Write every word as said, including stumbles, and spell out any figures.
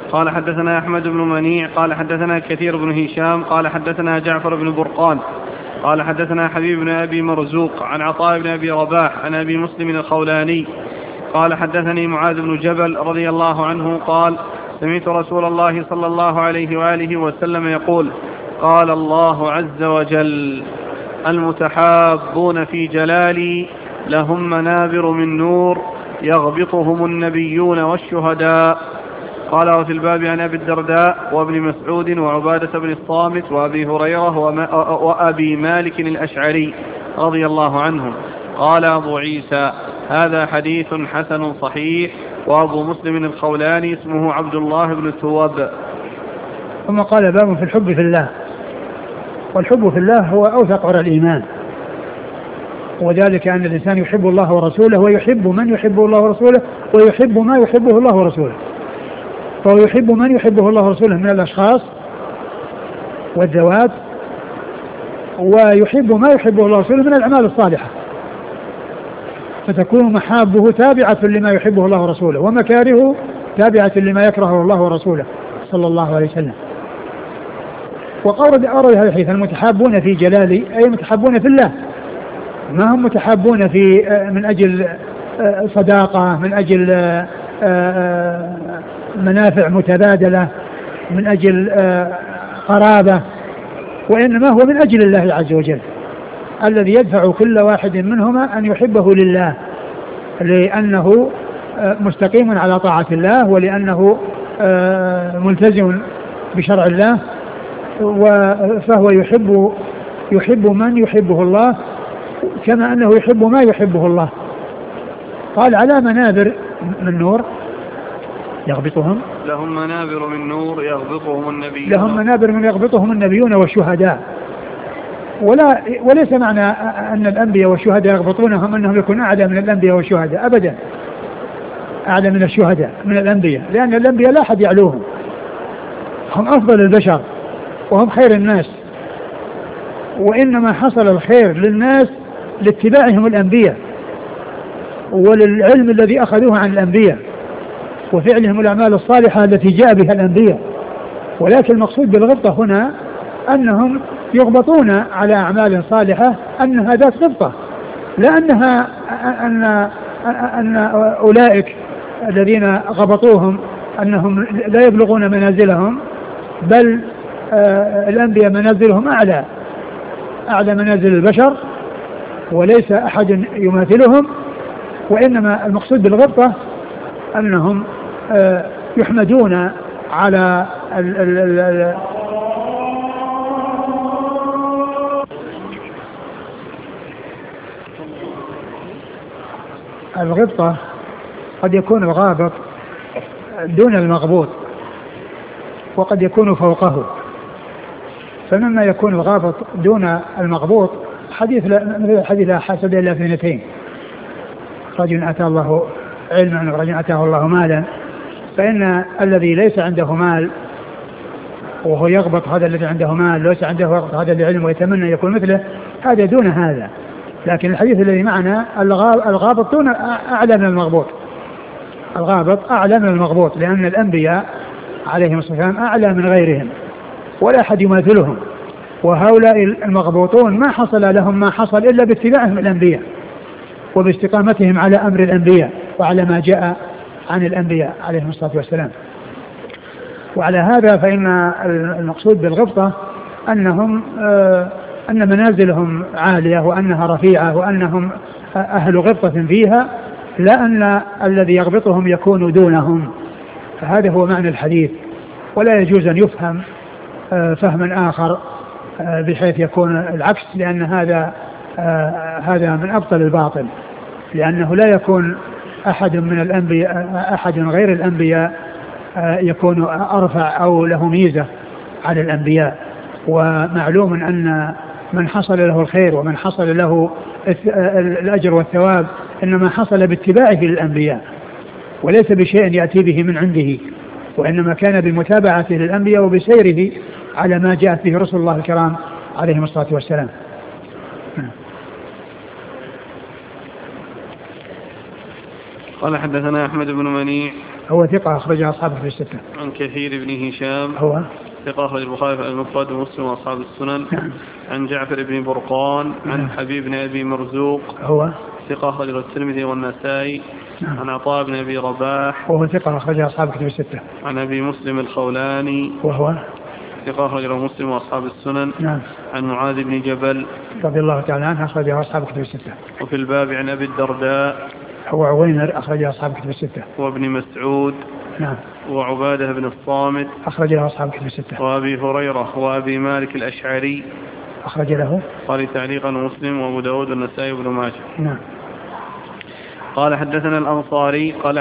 قال حدثنا أحمد بن منيع قال حدثنا كثير بن هشام قال حدثنا جعفر بن برقان قال حدثنا حبيب بن أبي مرزوق عن عطاء بن أبي رباح عن أبي مسلم الخولاني قال حدثني معاذ بن جبل رضي الله عنه قال سمعت رسول الله صلى الله عليه وآله وسلم يقول قال الله عز وجل المتحابون في جلالي لهم منابر من نور يغبطهم النبيون والشهداء. قال وفي الباب عن أبي الدرداء وابن مسعود وعبادة بن الصامت وأبي هريرة وأبي مالك الأشعري رضي الله عنهم. قال أبو عيسى هذا حديث حسن صحيح. وأبو مسلم الخولاني اسمه عبد الله بن التواب. ثم قال باب في الحب في الله. والحب في الله هو أوثق عرى الإيمان، وذلك أن الإنسان يحب الله ورسوله ويحب من يحبه الله ورسوله ويحب ما يحبه الله ورسوله. فهو يحب من يحبه الله ورسوله من الأشخاص والذوات، ويحب ما يحبه الله ورسوله من الأعمال الصالحة، فتكون محابه تابعة لما يحبه الله ورسوله ومكارهه تابعة لما يكرهه الله ورسوله صلى الله عليه وسلم. وقال أورد هذا الحديث المتحابون في جلالي أي متحابون في الله، ما هم متحابون في من أجل صداقة، من أجل منافع متبادلة، من أجل قرابة، وإنما هو من أجل الله عز وجل الذي يدفع كل واحد منهما أن يحبه لله، لأنه مستقيم على طاعة الله ولأنه ملتزم بشرع الله، فهو يحب يحب من يحبه الله كما أنه يحب ما يحبه الله. قال على منابر من نور يغبطهم لهم منابر من نور يغبطهم النبيون لهم منابر من يغبطهم النبيون والشهداء. ولا وليس معنى أن الأنبياء والشهداء يغبطونهم أنهم يكونوا أعلى من الأنبياء والشهداء أبدا، أعلى من الشهداء من الأنبياء، لأن الأنبياء لا أحد يعلوهم، هم أفضل البشر وهم خير الناس، وإنما حصل الخير للناس لاتباعهم الأنبياء وللعلم الذي أخذوه عن الأنبياء وفعلهم الأعمال الصالحة التي جاء بها الأنبياء. ولكن المقصود بالغبطة هنا أنهم يغبطون على أعمال صالحة أنها ذات غبطة، لا أنها أن, أن أولئك الذين غبطوهم أنهم لا يبلغون منازلهم، بل الأنبياء منازلهم أعلى أعلى منازل البشر وليس أحد يماثلهم. وإنما المقصود بالغبطة أنهم يحمدون على ال ال ال الغبطة قد يكون الغابط دون المغبوط وقد يكون فوقه، فمما يكون الغابط دون المغبوط حديث لا حديث لا حسد إلا في اثنتين، رجل أتى الله علما ورجل أتاه الله مالا، فإن الذي ليس عنده مال وهو يغبط هذا الذي عنده مال، ليس عنده يغبط هذا الذي علم ويتمنى يكون مثله، هذا دون هذا. لكن الحديث الذي معنا الغابط دون أعلى من المغبوط، الغابط أعلى من المغبوط، لأن الأنبياء عليهم الصلاة والسلام أعلى من غيرهم ولا أحد يماثلهم، وهؤلاء المغبوطون ما حصل لهم ما حصل إلا باتباعهم الأنبياء وباستقامتهم على أمر الأنبياء وعلى ما جاء عن الأنبياء عليهم الصلاة والسلام. وعلى هذا فإن المقصود بالغبطة أنهم آه أن منازلهم عالية وأنها رفيعة وأنهم أهل غبطة فيها، لا أن الذي يغبطهم يكون دونهم. فهذا هو معنى الحديث، ولا يجوز أن يفهم آه فهما آخر آه بحيث يكون العكس، لأن هذا آه هذا من أبطل الباطل، لأنه لا يكون أحد من الأنبياء أحد غير الأنبياء آه يكون أرفع أو له ميزة على الأنبياء. ومعلوم أن من حصل له الخير ومن حصل له الأجر والثواب إنما حصل باتباعه للأنبياء وليس بشيء يأتي به من عنده، وإنما كان بمتابعته للأنبياء وبسيره على ما جاءت به رسل الله الكرام عليهم الصلاة والسلام. قال حدثنا أحمد بن منيع هو ثقة أخرجه أصحاب الكتب الستة. عن كثير بن هشام هو ثقة أخرج البخاري في المفرد ومسلم وأصحاب السنن. نعم. عن جعفر بن برقان عن نعم. حبيب بن أبي مرزوق هو ثقة أخرجه الترمذي والنسائي. نعم. عن عطاء بن أبي رباح وهو ثقة أخرجه أصحاب الكتب الستة. عن أبي مسلم الخولاني وهو ثقة أخرجه مسلم وأصحاب السنن. نعم. عن معاذ بن جبل رضي الله تعالى عنه أخرجه أصحاب الكتب الستة. وفي الباب عن أبي الدرداء هو عويمر أخرجه أصحاب الكتب الستة. وابن مسعود نعم. وعبادة بن الصامت أخرج له أصحاب الكتب الستة. وأبي هريرة وأبي مالك الأشعري أخرج له قال تعليقا مسلم وأبو داود والنسائي وابن ماجه. نعم. قال حدثنا الأنصاري قال